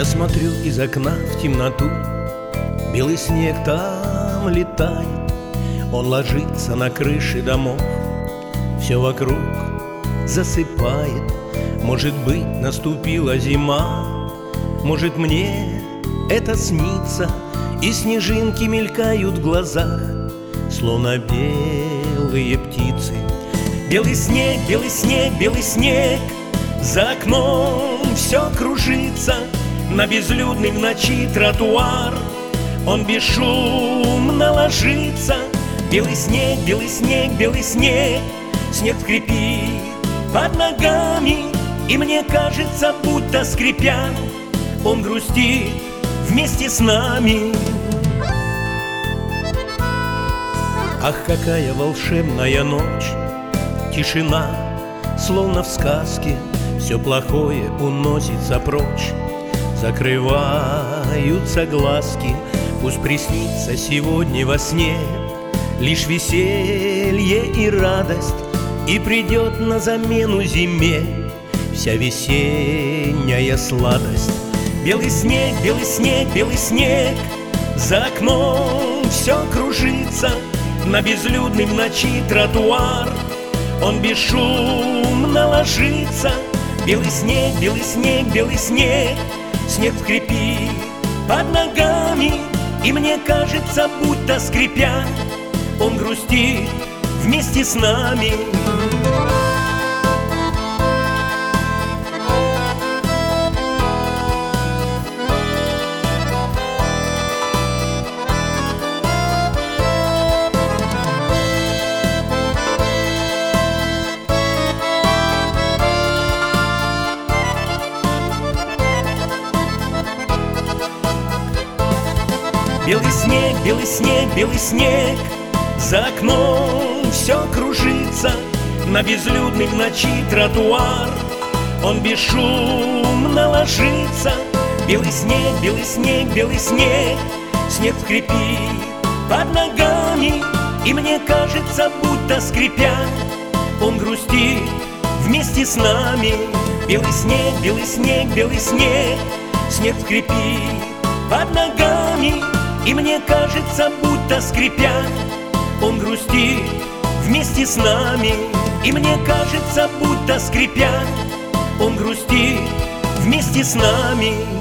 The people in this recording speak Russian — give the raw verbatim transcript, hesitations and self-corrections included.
Я смотрю из окна в темноту, белый снег там летает. Он ложится на крыши домов, все вокруг засыпает. Может быть, наступила зима, может, мне это снится, и снежинки мелькают в глазах, словно белые птицы. Белый снег, белый снег, белый снег, за окном все кружится. На безлюдный в ночи тротуар он бесшумно ложится. Белый снег, белый снег, белый снег, снег скрипит под ногами, и мне кажется, будто скрипя, он грустит вместе с нами. Ах, какая волшебная ночь, тишина, словно в сказке, все плохое уносится прочь. Закрываются глазки, пусть приснится сегодня во сне лишь веселье и радость, и придет на замену зиме вся весенняя сладость. Белый снег, белый снег, белый снег, за окном все кружится. На безлюдный в ночи тротуар он бесшумно ложится. Белый снег, белый снег, белый снег, снег скрипит под ногами, и мне кажется, будто скрипя, он грустит вместе с нами. Белый снег, белый снег, белый снег, за окном все кружится. На безлюдный в ночи тротуар он бесшумно ложится. Белый снег, белый снег, белый снег, снег скрипит под ногами, и мне кажется, будто скрипя, он грустит вместе с нами. Белый снег, белый снег, белый снег, снег скрипит под ногами, и мне кажется, будто скрипя, он грустит вместе с нами. И мне кажется, будто скрипя, он грустит вместе с нами.